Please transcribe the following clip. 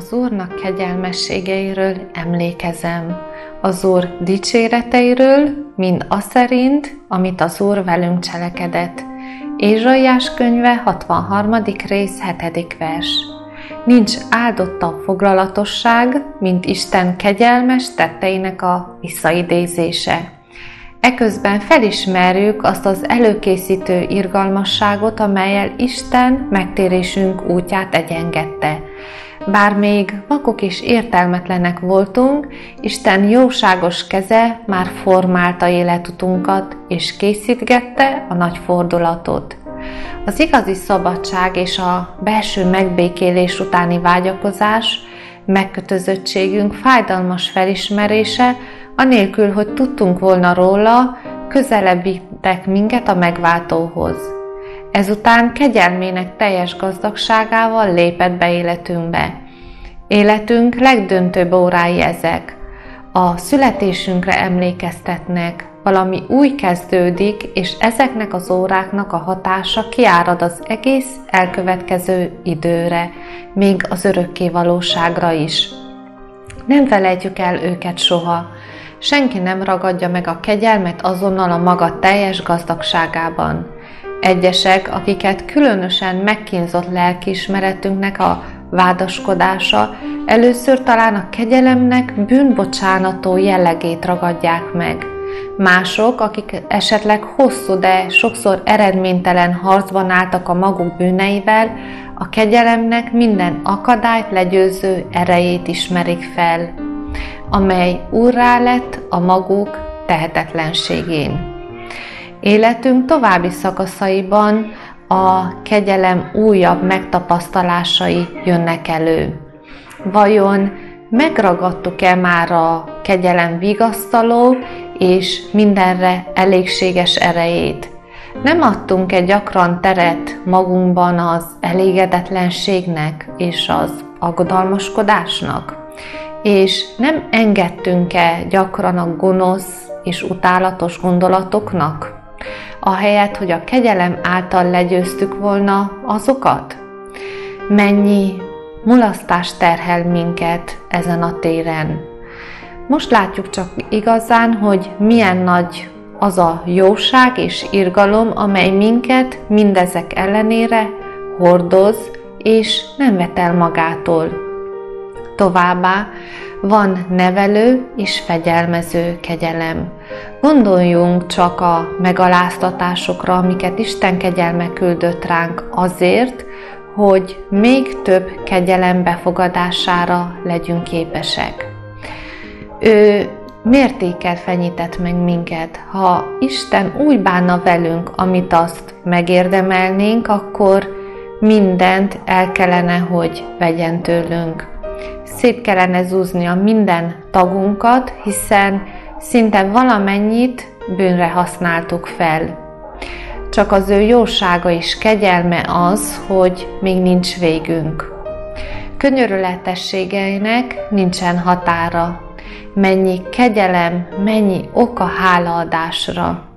Az Úrnak kegyelmességeiről emlékezem, az Úr dicséreteiről, mind aszerint, amit az Úr velünk cselekedett. Ézsaiás könyve 63. rész 7. vers. Nincs áldottabb foglalatosság, mint Isten kegyelmes tetteinek a visszaidézése. Eközben felismerjük azt az előkészítő irgalmasságot, amellyel Isten megtérésünk útját egyengedte. Bár még vakok és értelmetlenek voltunk, Isten jóságos keze már formálta életutunkat, és készítgette a nagy fordulatot. Az igazi szabadság és a belső megbékélés utáni vágyakozás, megkötözöttségünk fájdalmas felismerése, anélkül, hogy tudtunk volna róla, közelebbítek minket a megváltóhoz. Ezután kegyelmének teljes gazdagságával lépett be életünkbe. Életünk legdöntőbb órái ezek. A születésünkre emlékeztetnek, valami új kezdődik, és ezeknek az óráknak a hatása kiárad az egész elkövetkező időre, még az örökké valóságra is. Nem felejtjük el őket soha. Senki nem ragadja meg a kegyelmet azonnal a maga teljes gazdagságában. Egyesek, akiket különösen megkínzott lelkiismeretünknek a vádaskodása, először talán a kegyelemnek bűnbocsánató jellegét ragadják meg. Mások, akik esetleg hosszú, de sokszor eredménytelen harcban álltak a maguk bűneivel, a kegyelemnek minden akadályt legyőző erejét ismerik fel, amely úrrá lett a maguk tehetetlenségén. Életünk további szakaszaiban a kegyelem újabb megtapasztalásai jönnek elő. Vajon megragadtuk-e már a kegyelem vigasztaló és mindenre elégséges erejét? Nem adtunk-e gyakran teret magunkban az elégedetlenségnek és az aggodalmaskodásnak? És nem engedtünk-e gyakran a gonosz és utálatos gondolatoknak, ahelyett, hogy a kegyelem által legyőztük volna azokat? Mennyi mulasztás terhel minket ezen a téren. Most látjuk csak igazán, hogy milyen nagy az a jóság és irgalom, amely minket mindezek ellenére hordoz és nem vet el magától. Továbbá van nevelő és fegyelmező kegyelem. Gondoljunk csak a megaláztatásokra, amiket Isten kegyelme küldött ránk azért, hogy még több kegyelem befogadására legyünk képesek. Ő mértékkel fenyített meg minket. Ha Isten úgy bánna velünk, amit azt megérdemelnénk, akkor mindent el kellene, hogy vegyen tőlünk. Szét kellene zúzni a minden tagunkat, hiszen szinte valamennyit bűnre használtuk fel. Csak az ő jósága és kegyelme az, hogy még nincs végünk. Könyörületességeinek nincsen határa. Mennyi kegyelem, mennyi oka hálaadásra.